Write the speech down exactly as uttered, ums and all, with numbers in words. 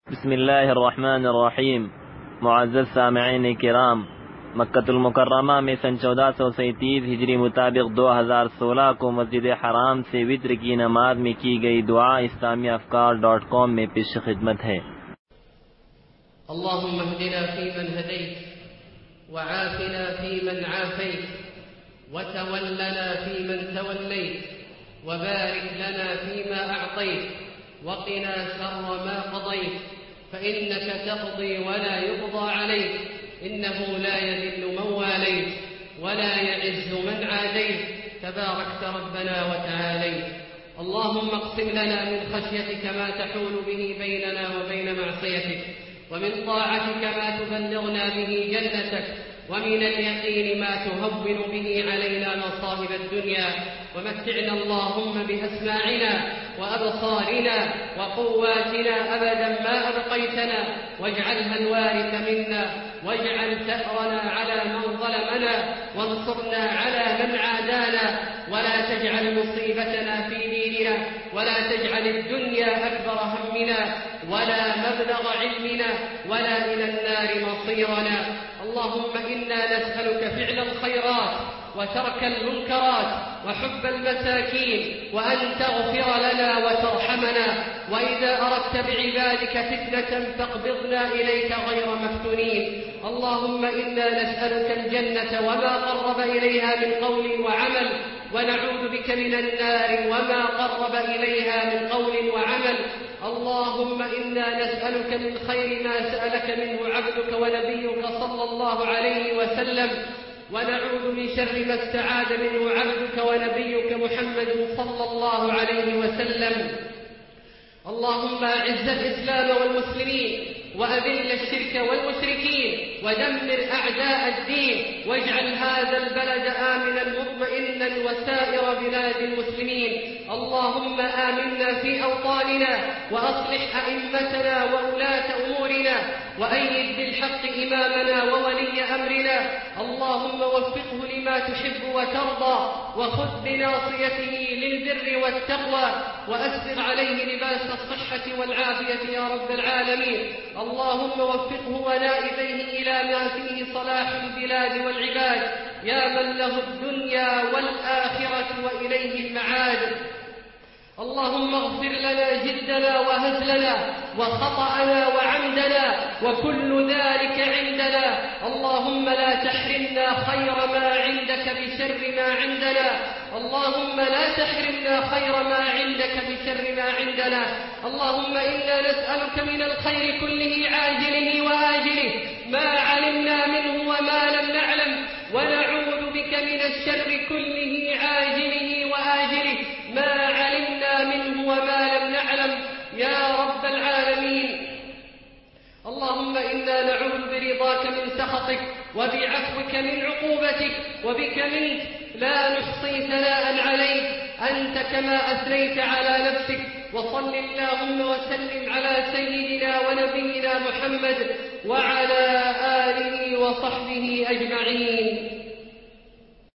بسم اللہ الرحمن الرحیم۔ معزز سامعین کرام، مکہ المکرمہ میں سن چودہ سو سینتیس ہجری مطابق دو ہزار سولہ کو مسجد حرام سے وتر کی نماز میں کی گئی دعا اسلامی افکار ڈاٹ کام میں پیش خدمت ہے۔ اللهم اهدنا فيمن هديت وعافنا فيمن عافيت وتولنا فيمن توليت وبارك لنا فيما أعطيت وقنا شر ما قضيت فإنك تقضي ولا يقضى عليك إنه لا يذل من واليت ولا يعز من عاديت تباركت ربنا وتعاليت. اللهم اقسم لنا من خشيتك ما تحول به بيننا وبين معصيتك، ومن طاعتك ما تبلغنا به جنتك، ومن اليقين ما تهون به علينا مصائب الدنيا، ومتعنا اللهم بأسماعنا وأبصارنا وقواتنا أبدا ما أبقيتنا، واجعلها الوارث منا، واجعل ثأرنا على من ظلمنا، وانصرنا على من عادانا، ولا تجعل مصيبتنا في ديننا، ولا تجعل الدنيا أكبر همنا ولا مبلغ علمنا ولا إلى النار مصيرنا. اللهم إنا نسألك فعل الخيرات وترك المنكرات وحب المساكين، وأن تغفر لنا وترحمنا، وإذا أردت بعبادك فتنة فاقبضنا إليك غير مفتونين. اللهم إنا نسألك الجنة وما قرب إليها من قول وعمل، ونعوذ بك من النار وما قرب إليها من قول وعمل. اللهم إنا نسألك من خير ما سألك منه عبدك ونبيك صلى الله عليه وسلم، ونعوذ من شر ما استعاذ منه عبدك ونبيك محمد صلى الله عليه وسلم. اللهم أعز الإسلام والمسلمين، وأذل الشرك والمشركين، ودمر أعداء الدين، واجعل هذا البلد آمنا مطمئنا وسائر بلاد المسلمين. اللهم آمنا في أوطاننا، وأصلح أئمتنا وولاة أمورنا، وأيد بالحق إمامنا وولي أمرنا. اللهم وفقه لما تحب وترضى، وخذ بناصيته للبر والتقوى، وأسبغ عليه لباس الصحة والعافية يا رب العالمين. اللهم وفقه ونائبيه إلى ما فيه صلاح البلاد والعباد، يا من له الدنيا والآخرة وإليه المعاد. اللهم اغفر لنا جدنا وهزلنا وخطأنا وعمدنا وكل ذلك عندنا. اللهم لا تحرمنا خير ما عندك بشر ما عندنا. اللهم لا تحرمنا خير ما عندك بشر ما عندنا. اللهم إنا نسألك من الخير كله عاجله وآجله ما علمنا منه وما لم نعلم، ونعوذ بك من الشر كله عاجله وآجله ما علمنا منه وما لم نعلم يا رب العالمين. اللهم إنا نعوذ برضاك من سخطك، وبعفوك من عقوبتك، وبك منك لا نحصي ثناء عليك أنت كما أثنيت على نفسك. وصل اللهم وسلم على سيدنا ونبينا محمد وعلى آله وصحبه أجمعين.